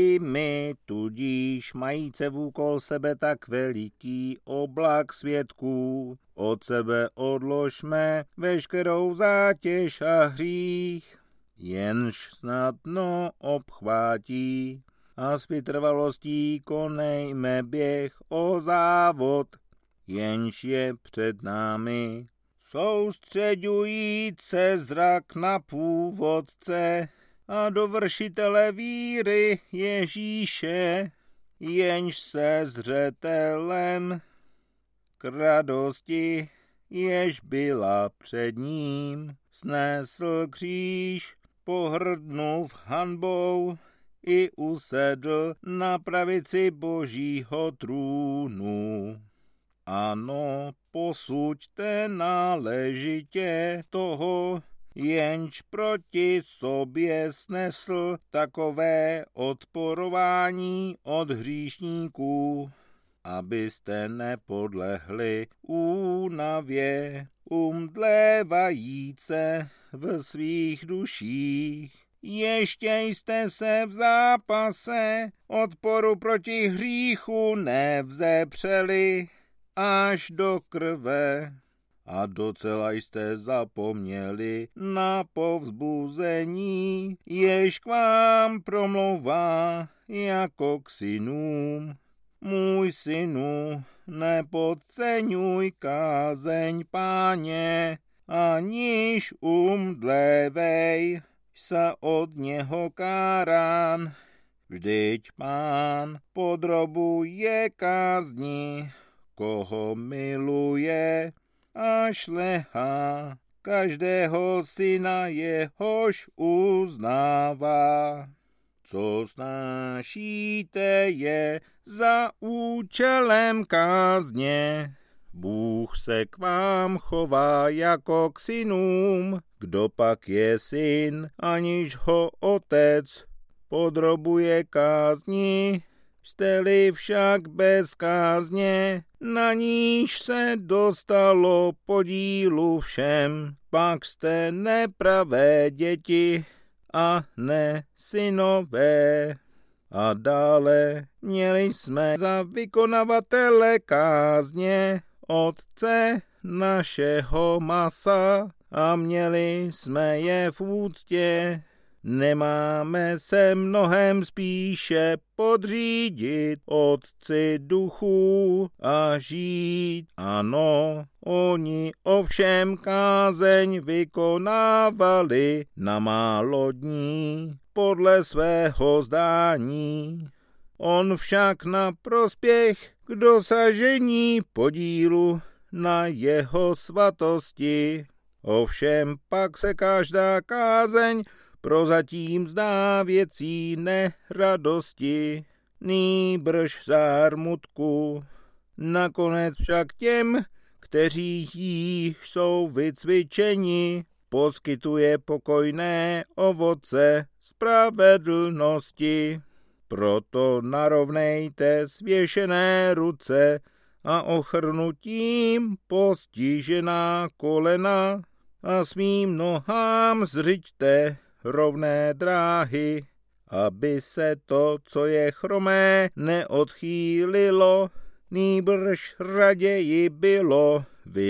I my, tudíž majíce vůkol sebe tak veliký oblak svědků, od sebe odložme veškerou zátěž a hřích, jenž snadno obchvátí, a s vytrvalostí konejme běh o závod, jenž je před námi. Soustředujíc se zrak na původce a dovršitele víry Ježíše, jenž se zřetelem k radosti, jež byla před ním, snesl kříž, pohrdnuv hanbou, i usedl na pravici Božího trůnu. Ano, posuďte náležitě toho, jenž proti sobě snesl takové odporování od hříšníků, abyste nepodlehli únavě umdlévajíce v svých duších. Ještě jste se v zápase odporu proti hříchu nevzepřeli až do krve a docela jste zapomněli na povzbuzení, jež k vám promlouvá jako k synům. Můj synu, nepodceňuj kázeň Páně, aniž umdlévej se od něho kárán. Vždyť Pán podrobuje kázni, koho miluje, a šlehá každého syna, jehož uznává. Co snášíte je za účelem kázně. Bůh se k vám chová jako k synům. Kdo pak je syn, aniž ho otec podrobuje kázni? Jste-li však bez kázně, na níž se dostalo podílu všem, pak jste nepravé děti a ne synové. A dále měli jsme za vykonavatele kázně Otce našeho masa a měli jsme je v úctě. Nemáme se mnohem spíše podřídit Otci duchů a žít. Ano, oni ovšem kázeň vykonávali na málo dní podle svého zdání. On však na prospěch k dosažení podílu na jeho svatosti. Ovšem pak se každá kázeň prozatím zdá věcí neradosti, nýbrž zármutku. Nakonec však těm, kteří již jsou vycvičeni, poskytuje pokojné ovoce spravedlnosti. Proto narovnejte svěšené ruce a ochrnutím postižená kolena a svým nohám zřiďte rovné dráhy, aby se to, co je chromé, neodchýlilo, nýbrž raději bylo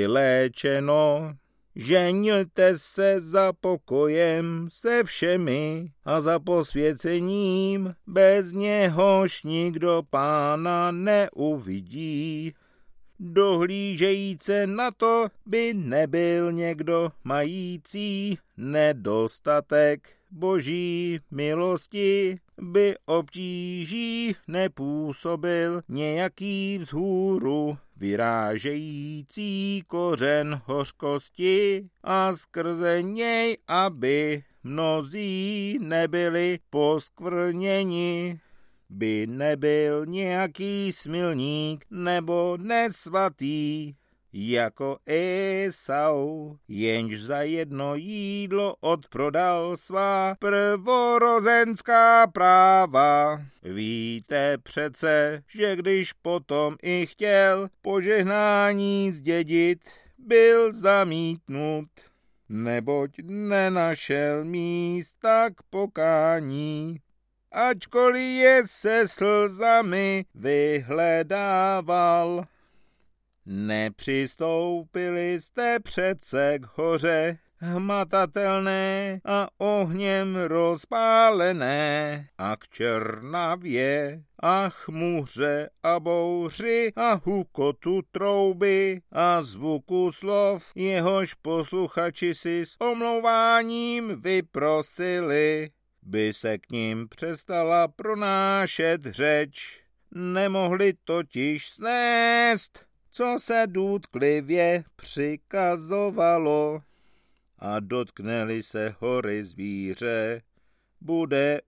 vyléčeno. Ženěte se za pokojem se všemi a za posvěcením, bez něhož nikdo Pána neuvidí. Dohlížejíce na to by nebyl někdo mající nedostatek Boží milosti, by obtíží nepůsobil nějaký vzhůru vyrážející kořen hořkosti a skrze něj, aby mnozí nebyli poskvrněni, by nebyl nějaký smilník nebo nesvatý, jako Esau, jenž za jedno jídlo odprodal svá prvorozenská práva. Víte přece, že když potom i chtěl požehnání zdědit, byl zamítnut, neboť nenašel místa k pokání. ačkoliv je se slzami vyhledával. Nepřistoupili jste přece k hoře, hmatatelné a ohněm rozpálené, a k černavě a chmuře a bouři a hukotu trouby a zvuku slov, jehož posluchači si s omlouváním vyprosili, by se k ním přestala pronášet řeč. Nemohli totiž snést, co se důtklivě přikazovalo. A dotkne-li se hory zvíře, bude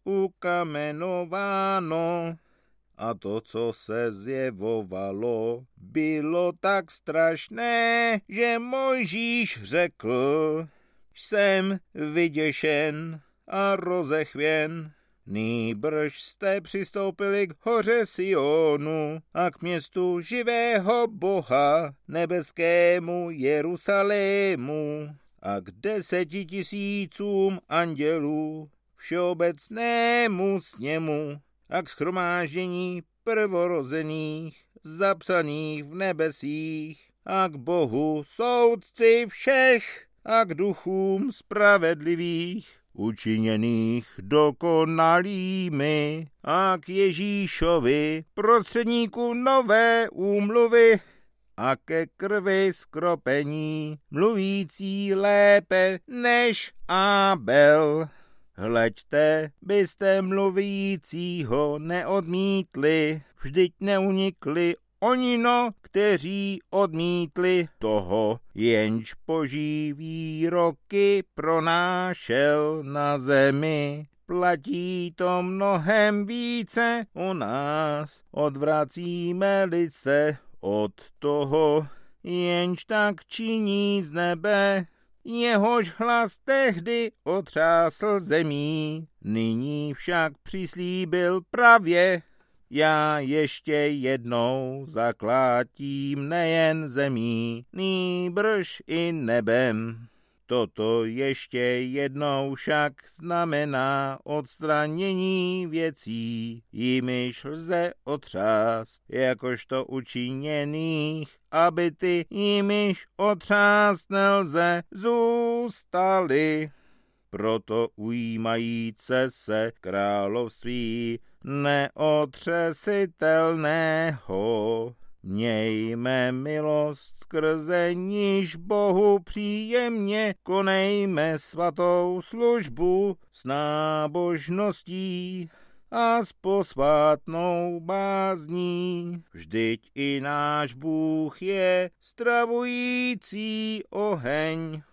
ukamenováno. A to, co se zjevovalo, bylo tak strašné, že Mojžíš řekl: jsem vyděšen a rozechvěn. Nýbrž jste přistoupili k hoře Sionu a k městu živého Boha, nebeskému Jerusalému, a k 10 000 andělů, všeobecnému sněmu a k shromáždění prvorozených, zapsaných v nebesích, a k Bohu soudci všech, a k duchům spravedlivých, učiněných dokonalými, a k Ježíšovi, prostředníku nové úmluvy, a ke krvi skropení, mluvící lépe než Abel. Hleďte, byste mluvícího neodmítli, vždyť neunikli onino, kteří odmítli toho, jenž boží výroky pronášel na zemi. Platí to mnohem více o nás, odvracíme-li se od toho, jenž tak činí z nebe, jehož hlas tehdy otřásl zemí, nyní však přislíbil pravě: já ještě jednou zaklátím nejen zemí, nýbrž i nebem. Toto ještě jednou však znamená odstranění věcí, jimiž lze otřást, jakožto učiněných, aby ty, jimiž otřást nelze, zůstaly. Proto ujímajíce se království neotřesitelného, mějme milost, skrze níž Bohu příjemně konejme svatou službu s nábožností a s posvátnou bázní. Vždyť i náš Bůh je stravující oheň.